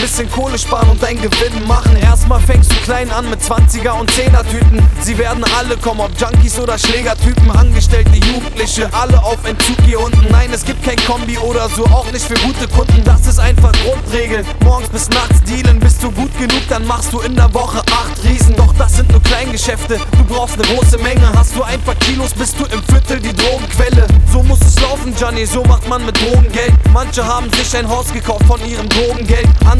bisschen Kohle sparen und dein Gewinn machen. Erstmal fängst du klein an mit 20er und 10er Tüten. Sie werden alle kommen, ob Junkies oder Schlägertypen, Angestellte, Jugendliche, alle auf Entzug hier unten. Nein, es gibt kein Kombi oder so, auch nicht für gute Kunden. Das ist einfach Grundregel. Morgens bis nachts dealen, bist du gut genug, dann machst du in der Woche 8 Riesen. Doch das sind nur Kleingeschäfte, du brauchst eine große Menge. Hast du ein paar Kilos, bist du im Viertel die Drogenquelle. So muss es laufen, Gianni, so macht man mit Drogen Geld. Manche haben sich ein Haus gekauft von ihrem Drogengeld.